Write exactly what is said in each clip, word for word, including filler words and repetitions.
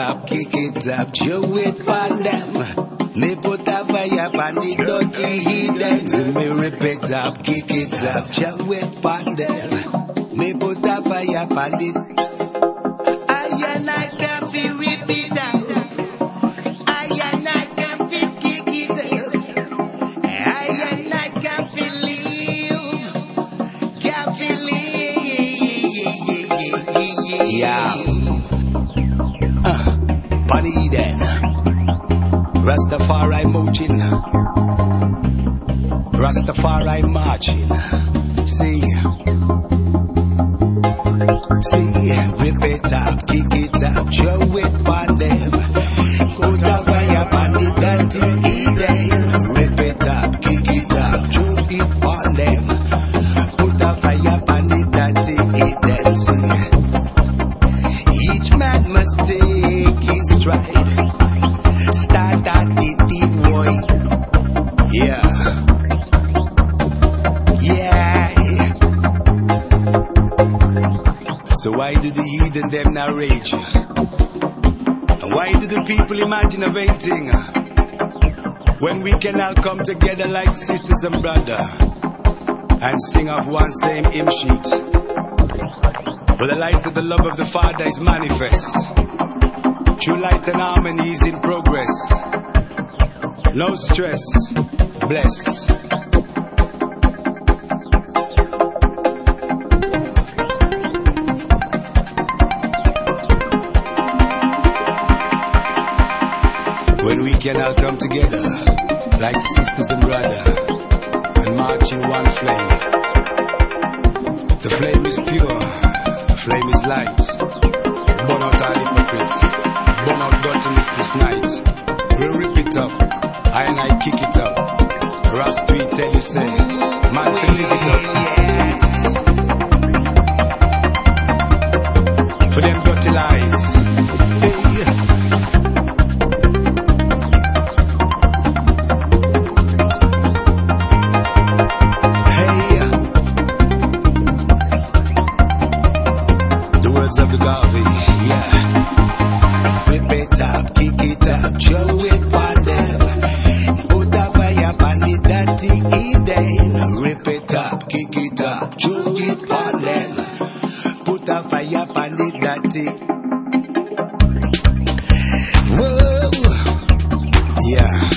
up, kick it up, show it on them. Me put a fire on the dirty heathens. Me rip it up, kick it up, show it on them. Me put a fire on the. I and I can feel rip it up. I and I can feel kick it up. I and I can feel leave. Can feel leave. Yeah. Uh, Bunny then. Rastafari marching, Rastafari marching. See, see, rip it up, kick it up, show it on them. Put a fire on the dirty Eden. Rip it up, kick it up, show it on them. Put a fire on the dirty Eden. See, each man must take his stride. Start at the deep boy. Yeah. Yeah. So why do the heathen them now rage? And why do the people imagine a vain thing? When we can all come together like sisters and brothers and sing off one same hymn sheet. For the light of the love of the Father is manifest. True light and harmony is in progress. No stress, bless. When we can all come together like sisters and brothers and march in one flame. The flame is pure, the flame is light. Burn out all hypocrites. Burn out dirtiness this night. We'll rip it up. I and I kick it up. Ras tweet tell you say, man to live it up. For them dirty lies. Hey. The words of the Garvey, yeah. Rip it up, kick it up, show it on them. Put a fire on the dirty Eden. Rip it up, kick it up, show it on them. Put a fire on the dirty. Whoa, yeah.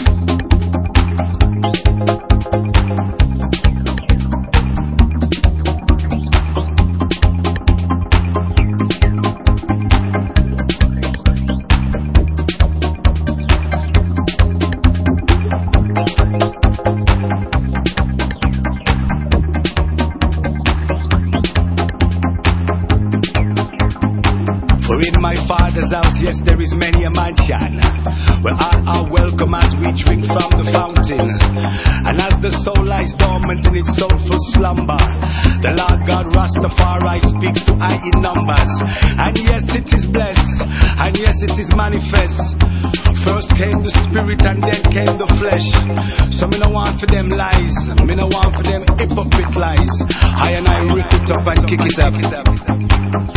For in my Father's house, yes, there is many a mansion, where all are welcome as we drink from the fountain. And as the soul lies dormant in its soulful slumber, the Lord God Rastafari speaks to I in numbers. And yes, it is blessed, and yes, it is manifest. First came the spirit and then came the flesh. So me no want for them lies, me no want for them hypocrite lies. I and I rip it up and kick it up.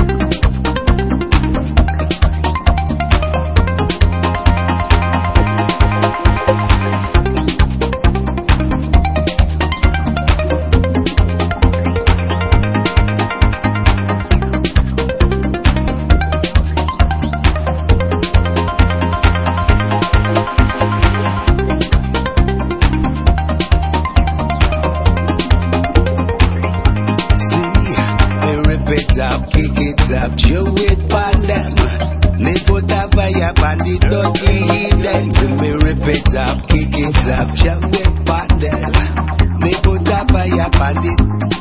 Up, kick it up, show it on them. Me put a fire on the dirty heathens. Me rip it up, kick it up, show it on them. Me put a fire on the